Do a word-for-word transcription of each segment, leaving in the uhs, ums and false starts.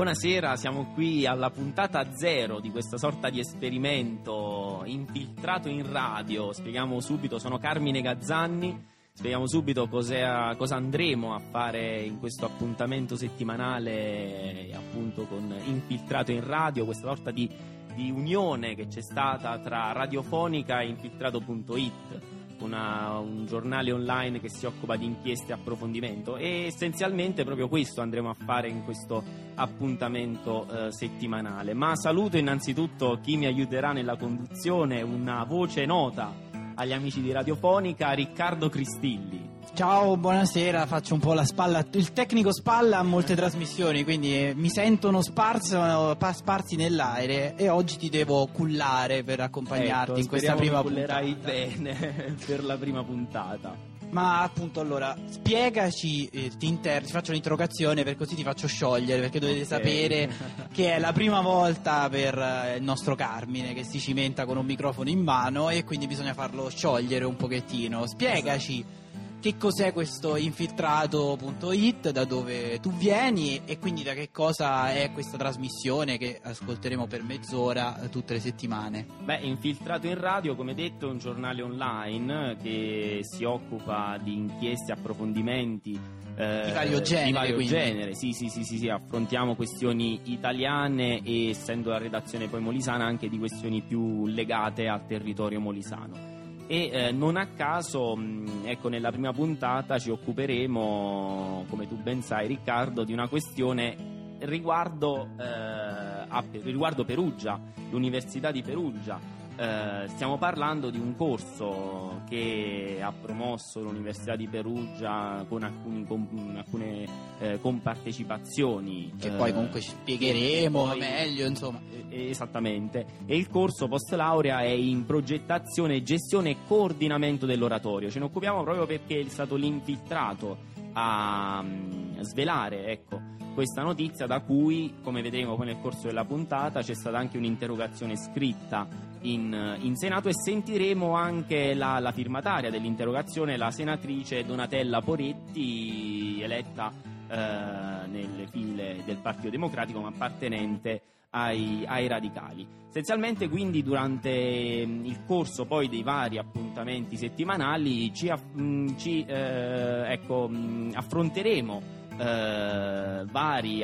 buonasera, siamo qui alla puntata zero di questa sorta di esperimento infiltrato in radio. Spieghiamo subito, sono Carmine Gazzanni, spieghiamo subito cosa, cosa andremo a fare in questo appuntamento settimanale appunto con Infiltrato in Radio, questa sorta di, di unione che c'è stata tra Radiofonica e Infiltrato punto it. Una, un giornale online che si occupa di inchieste e approfondimento, e essenzialmente proprio questo andremo a fare in questo appuntamento eh, settimanale. Ma saluto innanzitutto chi mi aiuterà nella conduzione, una voce nota agli amici di Radiofonica, Riccardo Cristilli. Ciao, buonasera, faccio un po' la spalla, il tecnico spalla a molte trasmissioni, quindi eh, mi sentono sparso, sparsi nell'aereo, e oggi ti devo cullare per accompagnarti ecco, in questa prima puntata. Cullerai bene per la prima puntata. Ma appunto, allora, spiegaci, eh, ti, inter- ti faccio un'interrogazione per così ti faccio sciogliere, perché dovete okay. sapere che è la prima volta per eh, il nostro Carmine che si cimenta con un microfono in mano, e quindi bisogna farlo sciogliere un pochettino. Spiegaci esatto. Che cos'è questo Infiltrato punto it, da dove tu vieni, e quindi da che cosa è questa trasmissione che ascolteremo per mezz'ora eh, tutte le settimane. Beh, Infiltrato in Radio, come detto, è un giornale online che si occupa di inchieste, approfondimenti eh, di vario genere, di vario genere. Sì, sì, sì, sì, sì, affrontiamo questioni italiane e, essendo la redazione poi molisana, anche di questioni più legate al territorio molisano. E eh, non a caso, mh, ecco, nella prima puntata ci occuperemo, come tu ben sai Riccardo, di una questione riguardo, eh, a, riguardo Perugia, l'Università di Perugia. Eh, stiamo parlando di un corso che ha promosso l'Università di Perugia con, alcuni, con alcune eh, compartecipazioni che eh, poi comunque ci spiegheremo poi, meglio, insomma. Eh, esattamente. E il corso post laurea è in progettazione, gestione e coordinamento dell'oratorio. Ce ne occupiamo proprio perché è stato l'infiltrato a um, svelare, ecco, questa notizia, da cui, come vedremo poi nel corso della puntata, c'è stata anche un'interrogazione scritta in, in Senato, e sentiremo anche la, la firmataria dell'interrogazione, la senatrice Donatella Poretti, eletta eh, nelle file del Partito Democratico ma appartenente ai, ai radicali. Essenzialmente, quindi, durante il corso poi dei vari appuntamenti settimanali ci, mh, ci eh, ecco, mh, affronteremo Uh, vari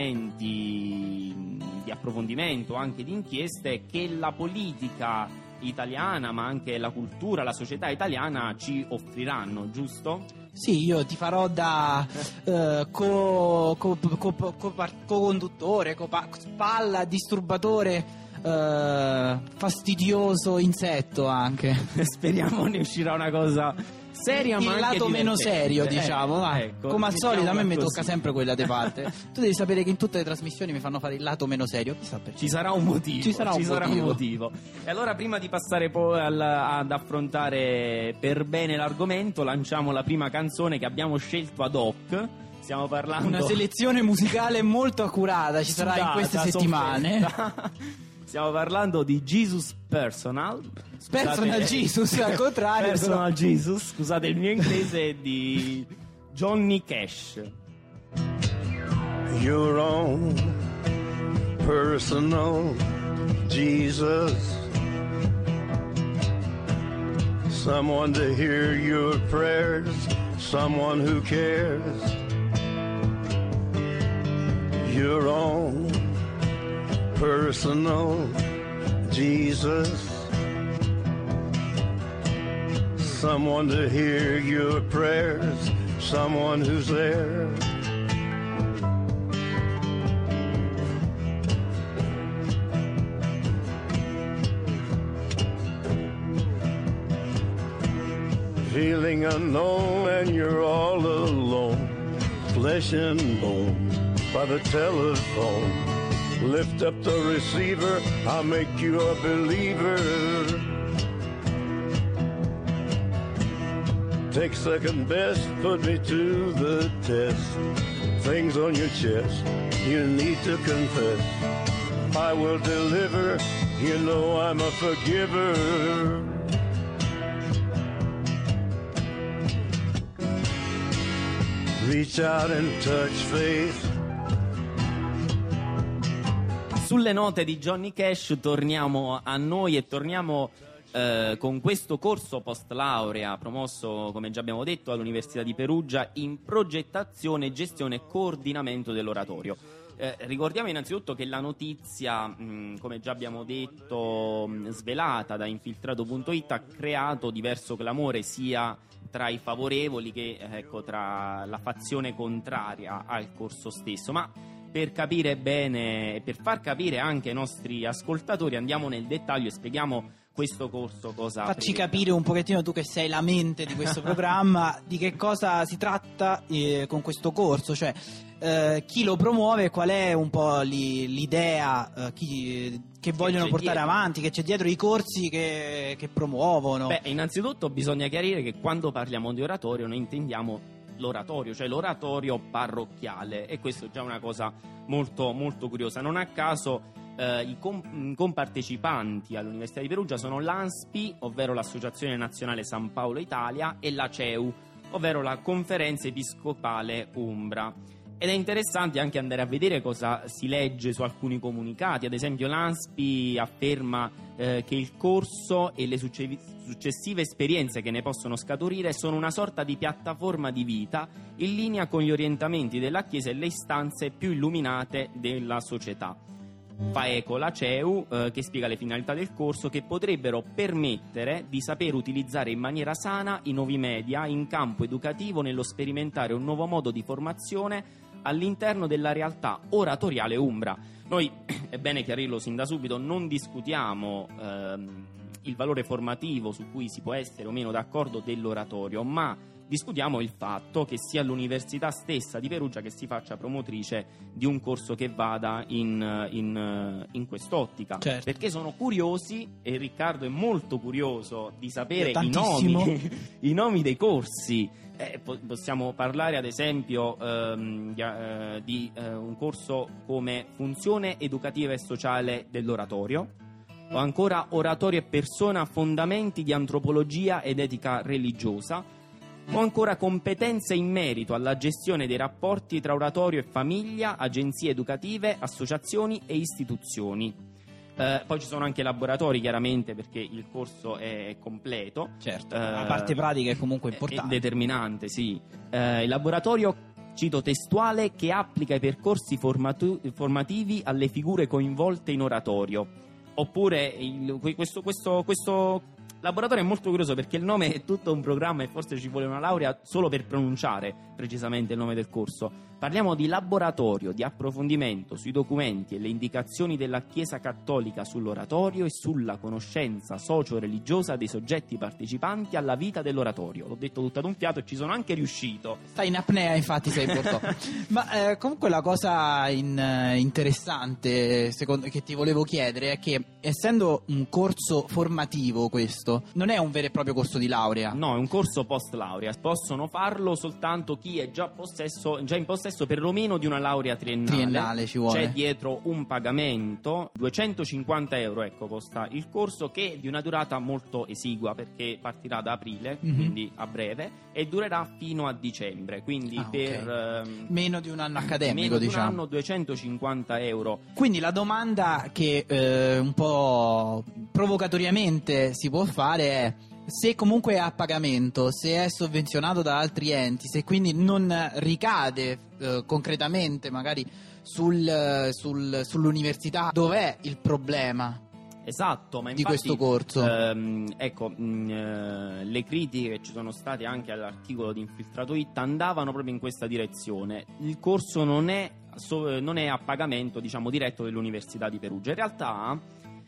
argomenti di approfondimento, anche di inchieste, che la politica italiana, ma anche la cultura, la società italiana ci offriranno, giusto? Sì, io ti farò da uh, co, co, co, co, co, co-conduttore, co, spalla, disturbatore, uh, fastidioso insetto anche. Speriamo ne uscirà una cosa seria, il ma lato anche meno serio, diciamo, eh, va. Ecco, come al diciamo solito a me mi così. tocca sempre quella di parte. Tu devi sapere che in tutte le trasmissioni mi fanno fare il lato meno serio. Chissà perché. Ci sarà un motivo. Ci sarà, ci un, sarà motivo. un motivo. E allora, prima di passare poi al, ad affrontare per bene l'argomento, lanciamo la prima canzone che abbiamo scelto ad hoc. Stiamo parlando una selezione musicale molto accurata ci sarà in queste settimane. Stiamo parlando di Jesus Personal. Scusate, Personal Jesus, al contrario. Personal però. Jesus, scusate il mio inglese, di Johnny Cash. Your own personal Jesus, someone to hear your prayers, someone who cares. Your own personal Jesus, someone to hear your prayers, someone who's there. Feeling unknown and you're all alone, flesh and bone by the telephone. Lift up the receiver, I'll make you a believer. Take second best, put me to the test. Things on your chest, you need to confess. I will deliver, you know I'm a forgiver. Reach out and touch faith. sulle note di Johnny Cash torniamo a noi e torniamo eh, con questo corso post laurea promosso, come già abbiamo detto, all'Università di Perugia in progettazione, gestione e coordinamento dell'oratorio. Eh, ricordiamo innanzitutto che la notizia, mh, come già abbiamo detto, mh, svelata da infiltrato punto it, ha creato diverso clamore sia tra i favorevoli che ecco, tra la fazione contraria al corso stesso. Ma per capire bene e per far capire anche ai nostri ascoltatori andiamo nel dettaglio e spieghiamo questo corso cosa Facci prevede. capire un pochettino, tu che sei la mente di questo programma, di che cosa si tratta eh, con questo corso, cioè eh, chi lo promuove, qual è un po' li, l'idea eh, chi, che vogliono c'è portare dietro. avanti, che c'è dietro i corsi che, che promuovono. Beh, innanzitutto bisogna chiarire che quando parliamo di oratorio noi intendiamo l'oratorio, cioè l'oratorio parrocchiale, e questo è già una cosa molto molto curiosa. Non a caso eh, i, com- i compartecipanti all'Università di Perugia sono l'ANSPI, ovvero l'Associazione Nazionale San Paolo Italia, e la C E U, ovvero la Conferenza Episcopale Umbra. Ed è interessante anche andare a vedere cosa si legge su alcuni comunicati. Ad esempio l'ANSPI afferma eh, che il corso e le succe- successive esperienze che ne possono scaturire sono una sorta di piattaforma di vita in linea con gli orientamenti della Chiesa e le istanze più illuminate della società. Fa eco la C E U eh, che spiega le finalità del corso, che potrebbero permettere di saper utilizzare in maniera sana i nuovi media in campo educativo nello sperimentare un nuovo modo di formazione all'interno della realtà oratoriale umbra. Noi, è bene chiarirlo sin da subito, non discutiamo ehm, il valore formativo su cui si può essere o meno d'accordo dell'oratorio, ma discutiamo il fatto che sia l'Università stessa di Perugia che si faccia promotrice di un corso che vada in, in, in quest'ottica. Certo. Perché sono curiosi, e Riccardo è molto curioso di sapere i Tantissimo. nomi, i nomi dei corsi. Eh, po- possiamo parlare ad esempio ehm, di, eh, di eh, un corso come Funzione educativa e sociale dell'oratorio, o ancora Oratorio e persona, fondamenti di antropologia ed etica religiosa, o ancora Competenze in merito alla gestione dei rapporti tra oratorio e famiglia, agenzie educative, associazioni e istituzioni. Eh, poi ci sono anche laboratori, chiaramente, perché il corso è completo. Certo, Eh, la parte pratica è comunque è importante. determinante, sì. Eh, il laboratorio, cito testuale, che applica i percorsi formatu- formativi alle figure coinvolte in oratorio. Oppure il- questo, questo, questo laboratorio è molto curioso perché il nome è tutto un programma e forse ci vuole una laurea solo per pronunciare precisamente il nome del corso. Parliamo di laboratorio di approfondimento sui documenti e le indicazioni della Chiesa Cattolica sull'oratorio e sulla conoscenza socio-religiosa dei soggetti partecipanti alla vita dell'oratorio. L'ho detto tutto ad un fiato e ci sono anche riuscito. Stai in apnea, infatti sei purtroppo. Ma eh, comunque la cosa in, eh, interessante secondo, che ti volevo chiedere è che, essendo un corso formativo questo, non è un vero e proprio corso di laurea. No, è un corso post laurea. Possono farlo soltanto chi è già, possesso, già in possesso perlomeno di una laurea triennale. Triennale ci vuole. C'è dietro un pagamento, duecentocinquanta euro, ecco, costa il corso, che è di una durata molto esigua perché partirà da aprile, Mhm. quindi a breve, e durerà fino a dicembre. Quindi Ah, per ok. ehm, Meno di un anno accademico, meno di diciamo. un anno, duecentocinquanta euro. Quindi la domanda che eh, un po' provocatoriamente si può fare è: se comunque è a pagamento, se è sovvenzionato da altri enti, se quindi non ricade eh, concretamente magari sul, sul- sull'università, dov'è il problema? Esatto, ma Di infatti, questo corso. ehm, ecco, mh, eh, le critiche che ci sono state anche all'articolo di Infiltrato It andavano proprio in questa direzione. Il corso non è, so- non è a pagamento, diciamo, diretto dell'Università di Perugia. In realtà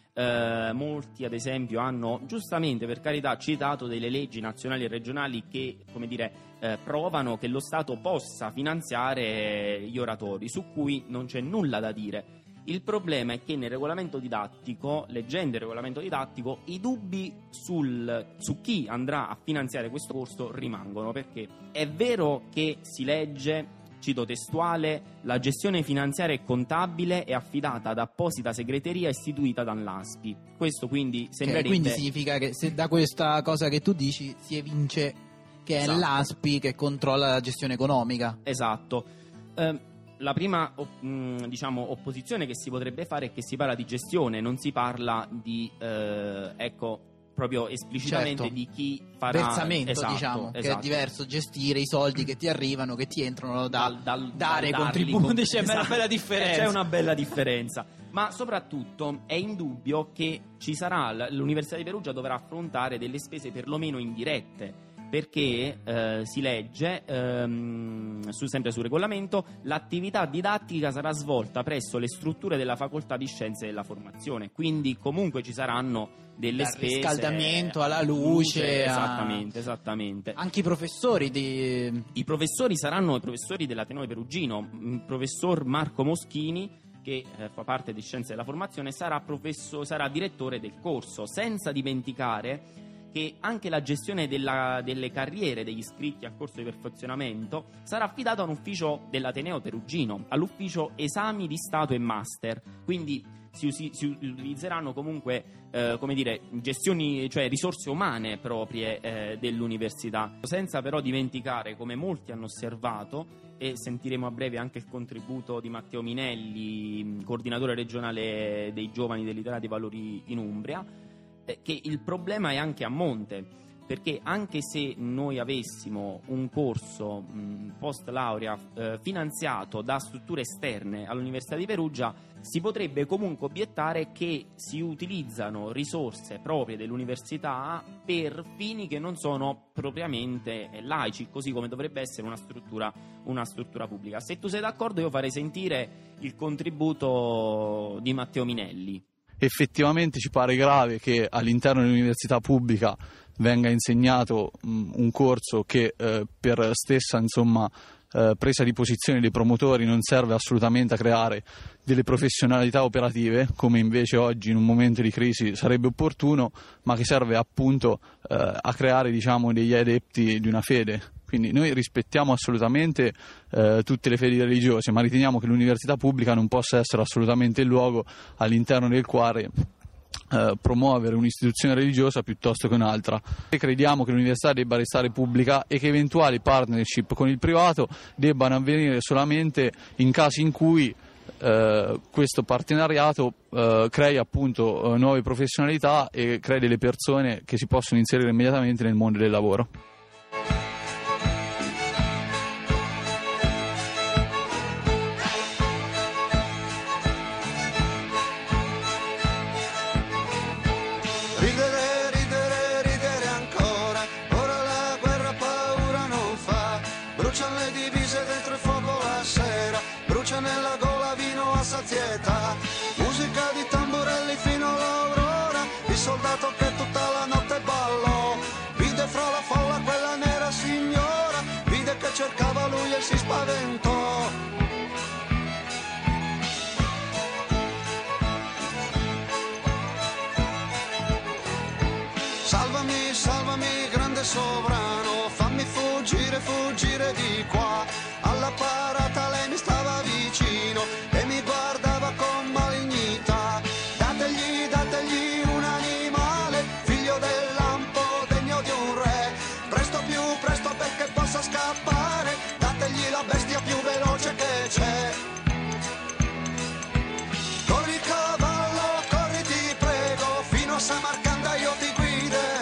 eh, molti, ad esempio, hanno giustamente, per carità, citato delle leggi nazionali e regionali che, come dire, eh, provano che lo Stato possa finanziare gli oratori, su cui non c'è nulla da dire. Il problema è che nel regolamento didattico, leggendo il regolamento didattico, i dubbi sul, su chi andrà a finanziare questo corso rimangono, perché è vero che si legge, cito testuale, la gestione finanziaria e contabile è affidata ad apposita segreteria istituita dall'ANSPI. Questo quindi Ok, sembrerebbe... quindi significa che se da questa cosa che tu dici si evince che è Esatto. l'ANSPI che controlla la gestione economica. Esatto. Eh, la prima mh, diciamo opposizione che si potrebbe fare è che si parla di gestione, non si parla di eh, ecco proprio esplicitamente certo. di chi farà versamento, esatto, diciamo, esatto. che è diverso gestire i soldi che ti arrivano, che ti entrano da dal, dal, dare dal contributi, c'è esatto. una bella differenza. C'è una bella differenza, ma soprattutto è indubbio che ci sarà l'Università di Perugia dovrà affrontare delle spese perlomeno indirette, perché eh, si legge ehm, su, sempre sul regolamento, l'attività didattica sarà svolta presso le strutture della Facoltà di Scienze della Formazione, quindi comunque ci saranno delle Dal spese, riscaldamento alla luce, a... esattamente, esattamente. Anche i professori di... I professori saranno i professori dell'Ateneo di Perugino. Il professor Marco Moschini, che eh, fa parte di Scienze della Formazione, sarà, professo- sarà direttore del corso, senza dimenticare che anche la gestione della, delle carriere degli iscritti al corso di perfezionamento sarà affidata a un ufficio dell'Ateneo Perugino, all'ufficio Esami di Stato e Master, quindi si, usi, si utilizzeranno comunque eh, come dire, gestioni, cioè risorse umane proprie eh, dell'università, senza però dimenticare, come molti hanno osservato, e sentiremo a breve anche il contributo di Matteo Minelli, coordinatore regionale dei giovani dell'Italia dei Valori in Umbria, che il problema è anche a monte, perché anche se noi avessimo un corso mh, post laurea eh, finanziato da strutture esterne all'Università di Perugia, si potrebbe comunque obiettare che si utilizzano risorse proprie dell'università per fini che non sono propriamente laici, così come dovrebbe essere una struttura, una struttura pubblica. Se tu sei d'accordo, io farei sentire il contributo di Matteo Minelli. Effettivamente ci pare grave che all'interno dell'università pubblica venga insegnato mh, un corso che eh, per stessa insomma eh, presa di posizione dei promotori non serve assolutamente a creare delle professionalità operative, come invece oggi in un momento di crisi sarebbe opportuno, ma che serve appunto eh, a creare, diciamo, degli adepti di una fede. Quindi noi rispettiamo assolutamente eh, tutte le fedi religiose, ma riteniamo che l'università pubblica non possa essere assolutamente il luogo all'interno del quale eh, promuovere un'istituzione religiosa piuttosto che un'altra. E crediamo che l'università debba restare pubblica e che eventuali partnership con il privato debbano avvenire solamente in casi in cui eh, questo partenariato eh, crei appunto eh, nuove professionalità e crei delle persone che si possono inserire immediatamente nel mondo del lavoro. Ridere, ridere, ridere ancora, ora la guerra paura non fa, bruciano le divise dentro il fuoco la sera, brucia nella gola vino a sazietà, musica di tamburelli fino all'aurora, il soldato che tutta la notte ballò, vide fra la folla quella nera signora, vide che cercava lui e si spaventò. Salvami, salvami, grande sovrano, fammi fuggire, fuggire di qua. Alla parata lei mi stava vicino e mi guardava con malignità. Dategli, dategli un animale, figlio del lampo, degno di un re. Presto più, presto perché possa scappare, dategli la bestia più veloce che c'è. Corri cavallo, corri ti prego, fino a Samarcanda io ti guido.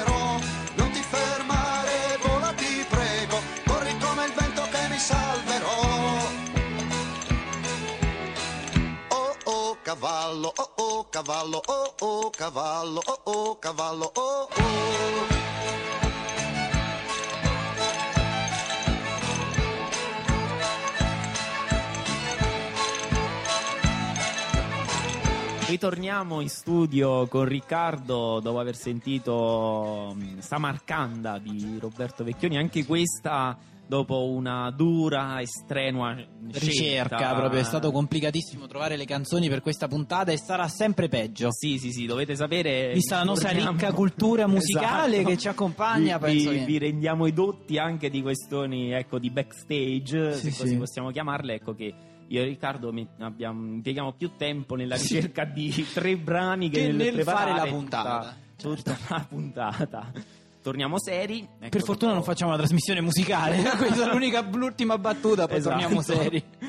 Cavallo, oh oh, cavallo, oh oh, cavallo, oh oh, cavallo, oh oh. Ritorniamo in studio con Riccardo dopo aver sentito Samarcanda di Roberto Vecchioni, anche questa dopo una dura e strenua ricerca, scelta. Proprio è stato complicatissimo trovare le canzoni per questa puntata e sarà sempre peggio. Sì, sì, sì, dovete sapere. Vista la nostra torniamo... ricca cultura musicale esatto. che ci accompagna, vi, penso vi, che... vi rendiamo i dotti anche di questioni, ecco, di backstage, sì, se così sì. possiamo chiamarle, ecco che io e Riccardo abbiamo, impieghiamo più tempo nella ricerca di tre brani che, che nel, nel preparare fare la puntata. Tutta, tutta certo. la puntata. Torniamo seri. Ecco, per fortuna dopo... non facciamo una trasmissione musicale. Questa è l'unica, l'ultima battuta, poi esatto. torniamo seri.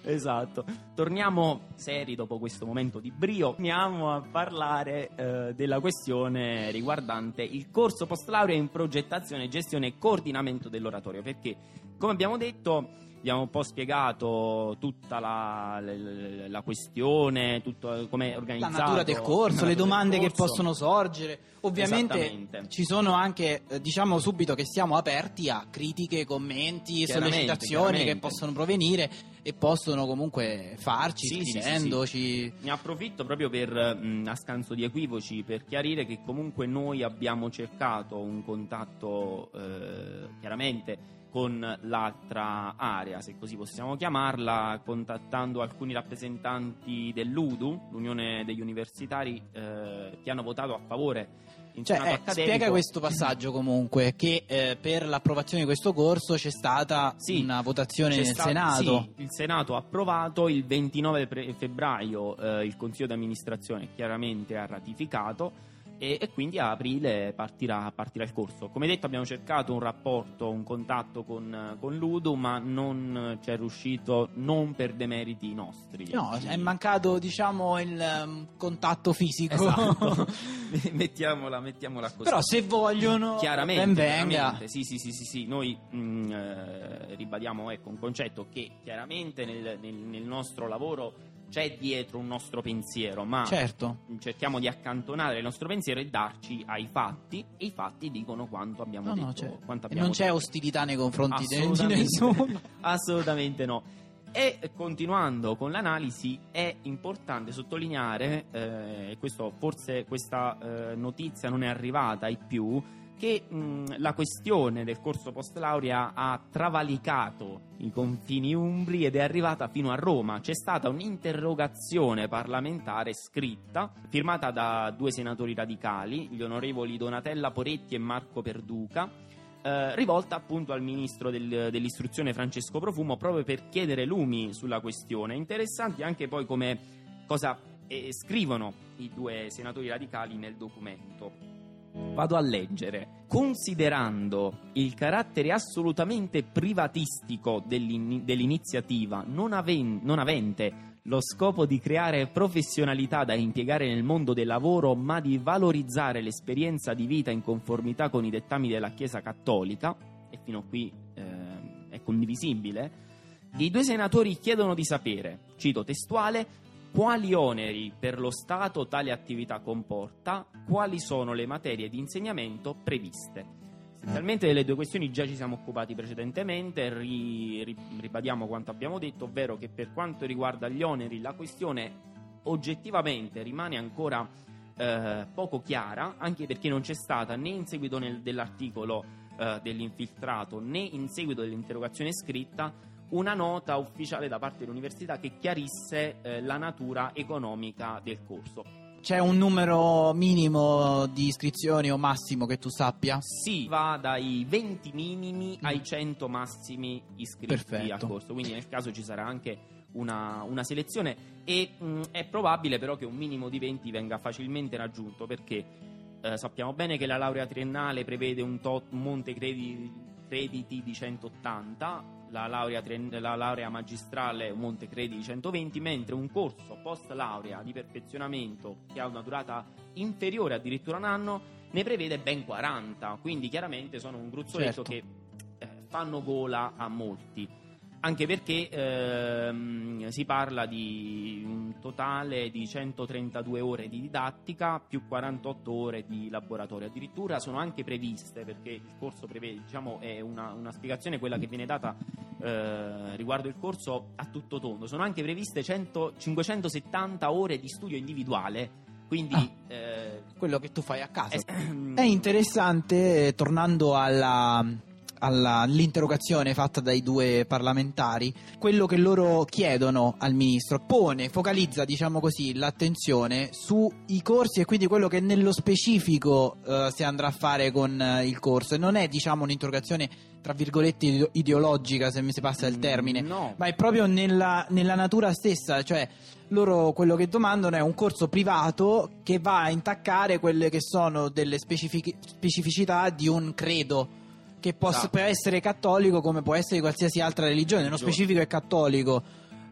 Esatto. Torniamo seri dopo questo momento di brio. Torniamo a parlare eh, della questione riguardante il corso post-laurea in progettazione, gestione e coordinamento dell'oratorio, perché, come abbiamo detto, abbiamo un po' spiegato tutta la, la, la questione, tutto come è organizzato, la natura del corso, le domande che possono sorgere. Ovviamente ci sono anche, eh, diciamo subito che siamo aperti a critiche, commenti, sollecitazioni che possono provenire e possono comunque farci, sì, scrivendoci. Sì, sì, sì. Ne approfitto proprio per, mh, a scanso di equivoci, per chiarire che comunque noi abbiamo cercato un contatto eh, chiaramente con l'altra area, se così possiamo chiamarla, contattando alcuni rappresentanti dell'U D U, l'Unione degli Universitari, eh, che hanno votato a favore in cioè, senato eh, accademico. Spiega questo passaggio comunque, che eh, per l'approvazione di questo corso c'è stata sì, una votazione nel stato, Senato. Sì, il Senato ha approvato, il ventinove pre- febbraio eh, il Consiglio di amministrazione chiaramente ha ratificato, E, e quindi a aprile partirà, partirà il corso. Come detto, abbiamo cercato un rapporto, un contatto con, con l'U D U, ma non ci è riuscito, non per demeriti nostri. No, quindi... è mancato, diciamo, il um, contatto fisico. Esatto. mettiamola, mettiamola così. Però se vogliono, chiaramente, ben venga. chiaramente, sì, sì, sì, sì, sì. Noi mh, eh, ribadiamo ecco, un concetto che chiaramente nel, nel, nel nostro lavoro c'è dietro un nostro pensiero, ma certo, cerchiamo di accantonare il nostro pensiero e darci ai fatti, e i fatti dicono quanto abbiamo no, detto. No, c'è. Quanto E abbiamo non c'è detto. ostilità nei confronti di Assolutamente, nessuno. assolutamente no. E continuando con l'analisi, è importante sottolineare, eh, e questo forse questa eh, notizia non è arrivata ai più, che mh, la questione del corso post laurea ha travalicato i confini umbri ed è arrivata fino a Roma. C'è stata un'interrogazione parlamentare scritta, firmata da due senatori radicali, gli onorevoli Donatella Poretti e Marco Perduca, eh, rivolta appunto al ministro del, dell'istruzione Francesco Profumo, proprio per chiedere lumi sulla questione. Interessanti anche poi come cosa eh, scrivono i due senatori radicali nel documento. Vado a leggere. Considerando il carattere assolutamente privatistico dell'in- dell'iniziativa, non, aven- non avente lo scopo di creare professionalità da impiegare nel mondo del lavoro, ma di valorizzare l'esperienza di vita in conformità con i dettami della Chiesa Cattolica, e fino a qui eh, è condivisibile, i due senatori chiedono di sapere, cito testuale, quali oneri per lo Stato tale attività comporta, quali sono le materie di insegnamento previste. Essenzialmente delle due questioni già ci siamo occupati precedentemente, ri, ri, ribadiamo quanto abbiamo detto, ovvero che per quanto riguarda gli oneri la questione oggettivamente rimane ancora eh, poco chiara, anche perché non c'è stata né in seguito nel, dell'articolo eh, dell'infiltrato né in seguito dell'interrogazione scritta una nota ufficiale da parte dell'università che chiarisse eh, la natura economica del corso. C'è un numero minimo di iscrizioni o massimo che tu sappia? Sì, va dai venti minimi ai cento massimi iscritti Perfetto. al corso, quindi nel caso ci sarà anche una, una selezione e mh, è probabile però che un minimo di venti venga facilmente raggiunto, perché eh, sappiamo bene che la laurea triennale prevede un, tot, un monte crediti, crediti di centottanta, la laurea, la laurea magistrale un monte crediti di centoventi, mentre un corso post laurea di perfezionamento che ha una durata inferiore addirittura un anno ne prevede ben quaranta, quindi chiaramente sono un gruzzoletto certo. che eh, fanno gola a molti, anche perché ehm, si parla di un totale di centotrentadue ore di didattica più quarantotto ore di laboratorio. Addirittura sono anche previste, perché il corso prevede, diciamo, è una, una spiegazione quella che viene data eh, riguardo il corso a tutto tondo, sono anche previste cento, cinquecentosettanta ore di studio individuale, quindi ah, eh, quello che tu fai a casa. eh, È interessante, eh, tornando alla all'interrogazione fatta dai due parlamentari, quello che loro chiedono al ministro pone, focalizza, diciamo così, l'attenzione sui corsi e quindi quello che nello specifico eh, si andrà a fare con eh, il corso, e non è, diciamo, un'interrogazione tra virgolette ideologica, se mi si passa il termine, no. ma è proprio nella, nella natura stessa, cioè loro quello che domandano è un corso privato che va a intaccare quelle che sono delle specific- specificità di un credo che può, esatto. può essere cattolico come può essere di qualsiasi altra religione, nello specifico è cattolico,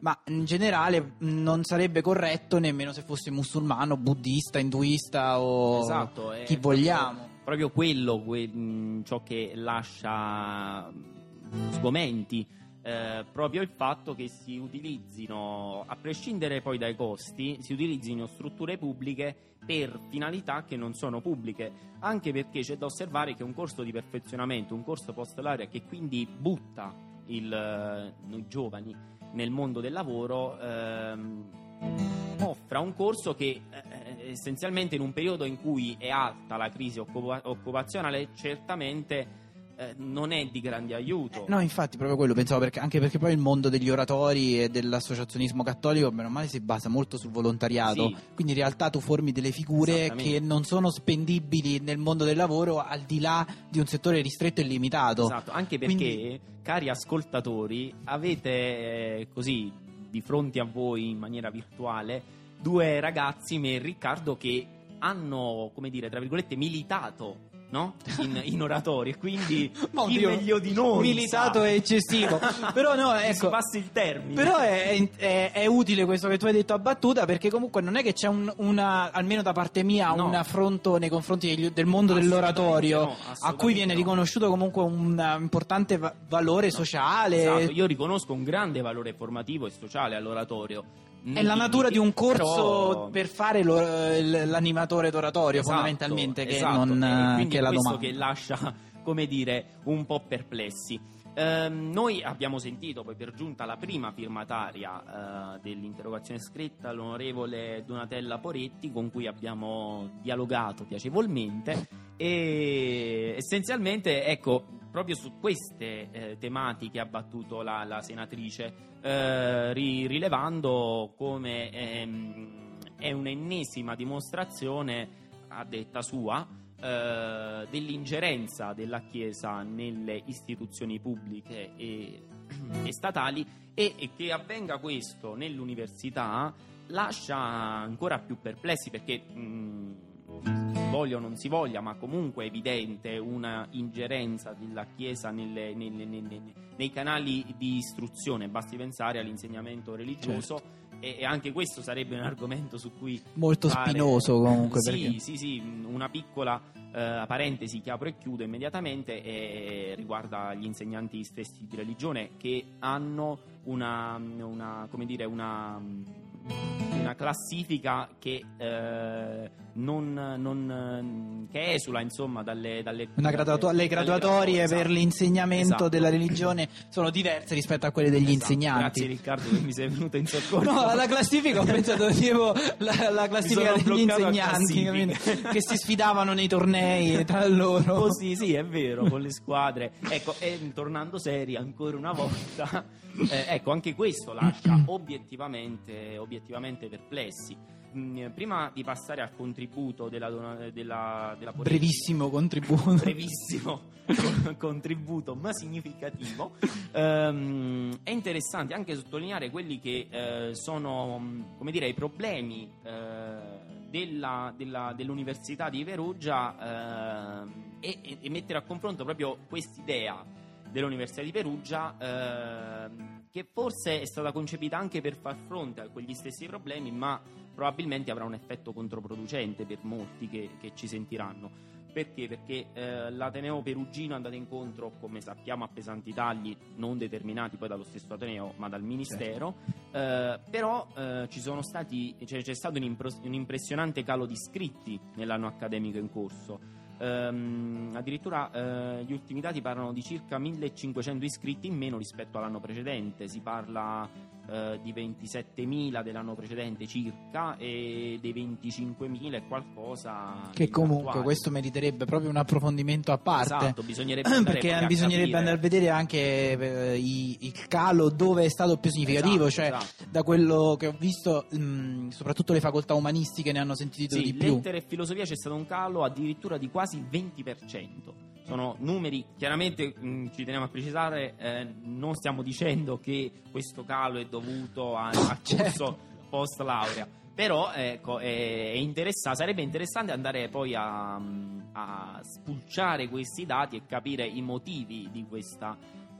ma in generale non sarebbe corretto nemmeno se fosse musulmano, buddista, induista o esatto, chi vogliamo. Proprio quello, que- mh, ciò che lascia sgomenti, eh, proprio il fatto che si utilizzino, a prescindere poi dai costi, si utilizzino strutture pubbliche per finalità che non sono pubbliche, anche perché c'è da osservare che un corso di perfezionamento, un corso post laurea che quindi butta il, noi giovani nel mondo del lavoro, ehm, offra un corso che eh, essenzialmente in un periodo in cui è alta la crisi occupa- occupazionale certamente eh, non è di grande aiuto. Eh, no, infatti proprio quello pensavo, perché, anche perché poi il mondo degli oratori e dell'associazionismo cattolico bene o male si basa molto sul volontariato, Sì. quindi in realtà tu formi delle figure che non sono spendibili nel mondo del lavoro al di là di un settore ristretto e limitato. Esatto, anche perché, Quindi- cari ascoltatori, avete eh, così di fronte a voi in maniera virtuale due ragazzi, me e Riccardo, che hanno, come dire, tra virgolette, militato, no? In, in oratorio, quindi Ma chi oddio, meglio di noi militato sa. è eccessivo. Però no, Mi si ecco, passi il termine. però è, è- è utile questo che tu hai detto a battuta, perché comunque non è che c'è un, una, almeno da parte mia, No. un affronto nei confronti degli- del mondo dell'oratorio, no, a cui assolutamente viene no. riconosciuto comunque un uh, importante va- valore sociale. Esatto, io riconosco un grande valore formativo e sociale all'oratorio. È la natura di un corso Però- per fare lo- l- l'animatore d'oratorio, Esatto, fondamentalmente, che esatto, non e eh, quindi che è la questo domanda. che lascia, come dire, un po' perplessi. Ehm, noi abbiamo sentito poi per giunta la prima firmataria eh, dell'interrogazione scritta, l'onorevole Donatella Poretti, con cui abbiamo dialogato piacevolmente e essenzialmente, ecco, proprio su queste eh, tematiche ha battuto la, la senatrice, eh, ri- rilevando come ehm, è un'ennesima dimostrazione, a detta sua, eh, dell'ingerenza della Chiesa nelle istituzioni pubbliche e, e statali, e, e che avvenga questo nell'università lascia ancora più perplessi, perché mh, si voglia o non si voglia, ma comunque è evidente una ingerenza della Chiesa nelle, nelle, nelle, nei canali di istruzione. Basti pensare all'insegnamento religioso. Certo. E e anche questo sarebbe un argomento su cui Molto fare- spinoso comunque, Sì, perché- sì, sì, una piccola eh, parentesi che apro e chiudo immediatamente, e riguarda gli insegnanti stessi di religione, che hanno una, una come dire, una, una classifica che eh, non, non che esula, insomma, dalle, dalle Una graduato- dalle- le dalle graduatorie graduatorie, per esatto. l'insegnamento Esatto. della religione sono diverse rispetto a quelle degli Esatto. insegnanti. Grazie Riccardo che mi sei venuto in soccorso. No, alla classifica ho pensato tipo la, la classifica Mi sono degli bloccato a insegnanti, classifiche. capito? Che si sfidavano nei tornei tra loro. Così, sì, è vero, con le squadre. Ecco, e tornando seri ancora una volta, eh, ecco, anche questo lascia obiettivamente, obiettivamente perplessi. Mm, prima di passare al contributo della, dona- della, della Poretti- Brevissimo contributo. brevissimo contributo ma significativo, ehm, è interessante anche sottolineare quelli che eh, sono, mh, come dire, i problemi eh, della, della- dell'Università di Perugia, ehm, e, e- e mettere a confronto proprio quest'idea dell'Università di Perugia, ehm, che forse è stata concepita anche per far fronte a quegli stessi problemi, ma probabilmente avrà un effetto controproducente per molti che, che ci sentiranno. Perché? Perché eh, l'Ateneo perugino è andato incontro, come sappiamo, a pesanti tagli non determinati poi dallo stesso Ateneo ma dal Ministero, eh, però eh, ci sono stati, cioè, c'è stato un, impro- un impressionante calo di iscritti nell'anno accademico in corso. Ehm, addirittura eh, gli ultimi dati parlano di circa millecinquecento iscritti in meno rispetto all'anno precedente. Si parla eh, di ventisettemila dell'anno precedente circa, e dei venticinquemila e qualcosa Che degli comunque attuali. questo meriterebbe proprio un approfondimento a parte. Esatto, bisognerebbe andare Perché poi a bisognerebbe capire. andare a vedere anche eh, i- il calo dove è stato più significativo, Esatto, cioè esatto. da quello che ho visto, mh, soprattutto le facoltà umanistiche ne hanno sentito Sì, di più. lettere e filosofia c'è stato un calo addirittura di quasi il venti per cento. Sono numeri, chiaramente mh, ci teniamo a precisare, eh, non stiamo dicendo che questo calo è dovuto a- al corso Certo. post laurea, però ecco, è, è interessa- sarebbe interessante andare poi a, a spulciare questi dati e capire i motivi di questa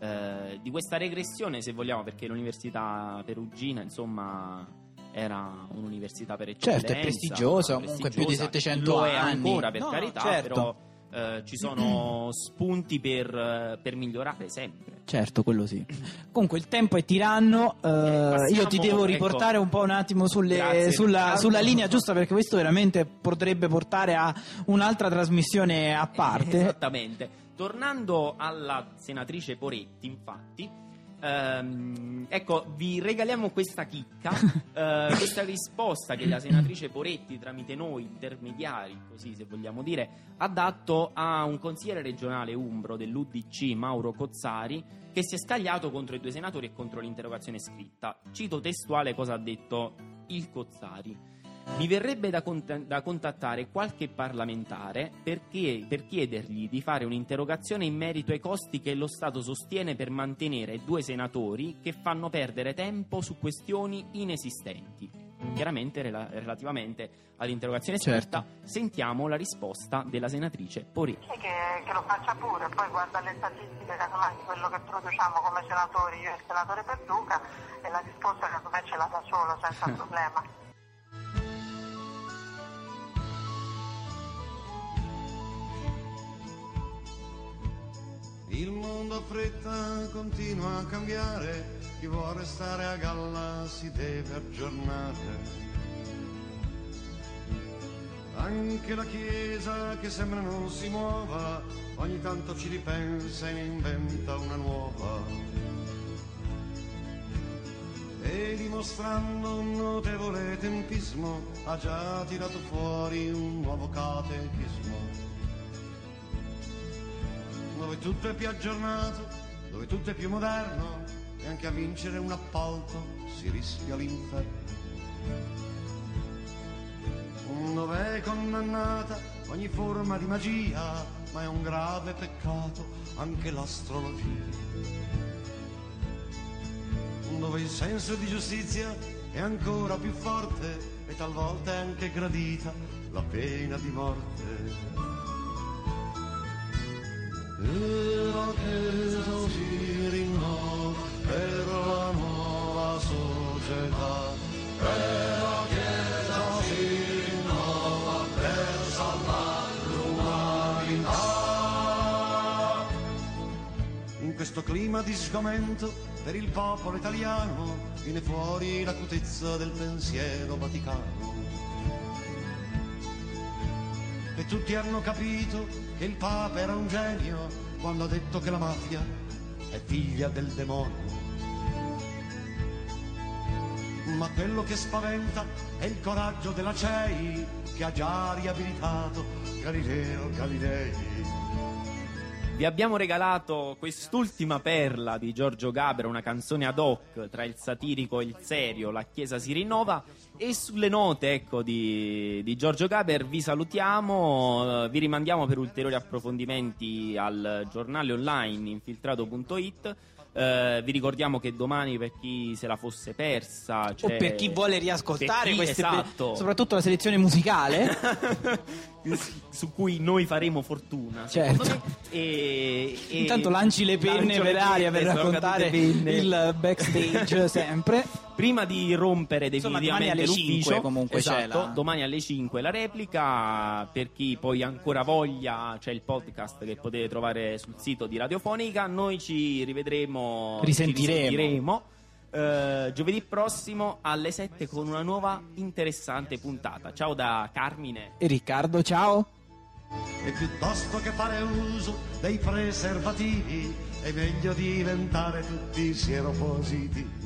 eh, di questa regressione, se vogliamo, perché l'università perugina, insomma, era un'università per eccellenza. Certo, è prestigiosa, comunque più di settecento lo anni. Lo è ancora, per no, carità, certo. però eh, ci sono spunti per, per migliorare sempre. Certo, quello sì. Comunque il tempo è tiranno, eh, passiamo, io ti devo riportare ecco, un po' un attimo sulle, grazie, sulla, sulla Riccardo. linea giusta, perché questo veramente potrebbe portare a un'altra trasmissione a parte. Esattamente. Tornando alla senatrice Poretti, infatti, ehm, ecco, vi regaliamo questa chicca, eh, questa risposta che la senatrice Poretti, tramite noi intermediari, così se vogliamo dire, ha dato a un consigliere regionale umbro dell'U D C, Mauro Cozzari, che si è scagliato contro i due senatori e contro l'interrogazione scritta. Cito testuale cosa ha detto il Cozzari. Mi verrebbe da, cont- da contattare qualche parlamentare perché, per chiedergli di fare un'interrogazione in merito ai costi che lo Stato sostiene per mantenere due senatori che fanno perdere tempo su questioni inesistenti. Chiaramente rela- relativamente all'interrogazione scritta, Certo. sentiamo la risposta della senatrice Poretti. Che, che lo faccia pure, poi guarda le statistiche casomai di quello che produciamo come senatori, io e il senatore Perduca, e la risposta casomai ce l'ha da solo senza problema. Il mondo a fretta continua a cambiare, chi vuole restare a galla si deve aggiornare. Anche la Chiesa, che sembra non si muova, ogni tanto ci ripensa e ne inventa una nuova. E dimostrando un notevole tempismo ha già tirato fuori un nuovo catechismo, dove tutto è più aggiornato, dove tutto è più moderno, e anche a vincere un appalto si rischia l'inferno. Dove è condannata ogni forma di magia, ma è un grave peccato anche l'astrologia. Dove il senso di giustizia è ancora più forte e talvolta è anche gradita la pena di morte. E la Chiesa si rinnova per la nuova società, e la Chiesa si rinnova per salvare l'umanità. In questo clima di sgomento per il popolo italiano viene fuori l'acutezza del pensiero vaticano. E tutti hanno capito che il Papa era un genio quando ha detto che la mafia è figlia del demonio. Ma quello che spaventa è il coraggio della C E I, che ha già riabilitato Galileo Galilei. Vi abbiamo regalato quest'ultima perla di Giorgio Gaber, una canzone ad hoc tra il satirico e il serio, La Chiesa si rinnova, e sulle note, ecco, di, di Giorgio Gaber vi salutiamo, vi rimandiamo per ulteriori approfondimenti al giornale online infiltrato punto it. Uh, vi ricordiamo che domani, per chi se la fosse persa, c'è... o per chi vuole riascoltare chi, queste, esatto. soprattutto la selezione musicale su cui noi faremo fortuna, certo. me. E, e intanto lanci le penne per aria per raccontare il backstage sempre. Prima di rompere Insomma, definitivamente domani alle l'ufficio, cinque comunque esatto, c'è la... domani alle cinque la replica. Per chi poi ancora voglia, c'è il podcast che potete trovare sul sito di Radiofonica. Noi ci rivedremo, risentiremo, ci risentiremo uh, giovedì prossimo alle sette con una nuova interessante puntata. Ciao da Carmine e Riccardo, ciao. E piuttosto che fare uso dei preservativi è meglio diventare tutti sieropositivi.